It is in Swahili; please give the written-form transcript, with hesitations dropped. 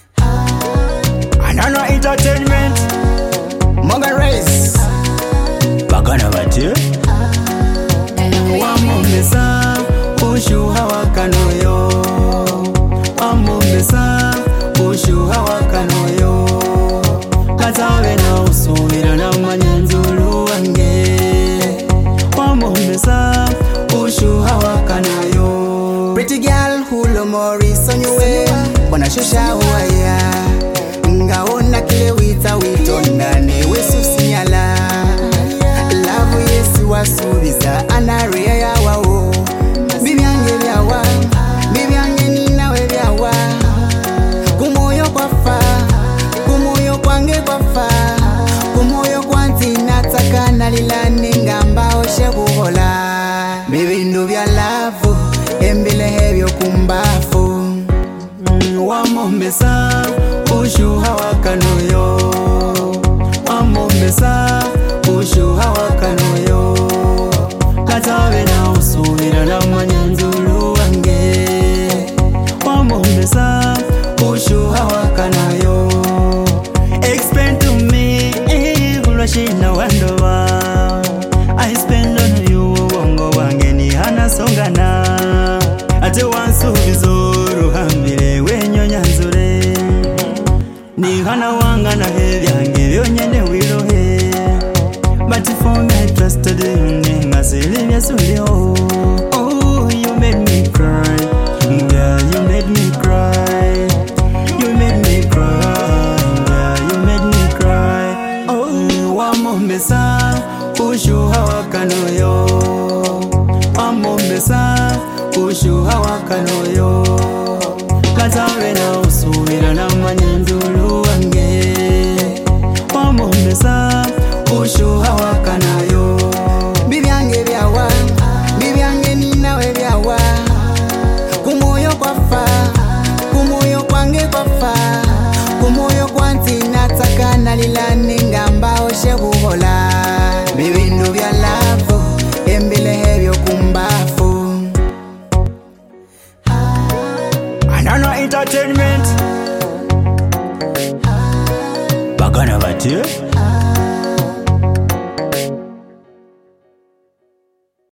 Anano Entertainment, Morgan Race, Bagana Batir. Wamumbesa, ushuha wakanoyo. Wamumbesa, ushuha wakanoyo. Katawe na usumira na manyanzulu wange. Wamumbesa, ushuha wakanoyo. Pretty girl, hulo Morris on your way. Wana shusha uwaya. Ngaona kile wita witondane wesu sinyala. Love yesu wasubisa anaria ya wao. Bibi yange vyawa, bibi yange nina we vyawa. Kumoyo kwa fa, kumoyo kwange kwa fa. Kumoyo kwanti nataka nalilani ngamba oshe kuhola. Bibi ndo vya love, embele hebyo kumbafu. Wamombesa, ushuha wakanoyo. Wamombesa, ushuha wakanoyo. Katawe na usumira na manyanzulu wange. Wamombesa, ushuha wakanayo. Explain to me, ulwashina wandowa. I spend on you, wongo wange ni hana songana. Ate wansu vizuru hambile wenyo nyanzure. Ni hana wanga na he vyange vyonyene wilohe. But for me I trusted you, ngasili vyasulio. Oh, you made me cry. Girl, you made me cry. You made me cry. Girl, you made me cry. Oh, wamombesa, ushuha wakanoyo. Wamombesa, ushuha wakanoyo. Katawe na usumira na manyanzulu wange. Wamombesa, ushuha wakanayo. Bibi yange vyawa, bibi yange nina we vyawa. Kumoyo kwa fa, kumoyo kwange kwa fa. Kumoyo kwanti nataka nalilani ngamba oshe kuhola. Bibi ndo vya love, embele hebyo kumbafu. Anano Entertainment, Bagana Batir.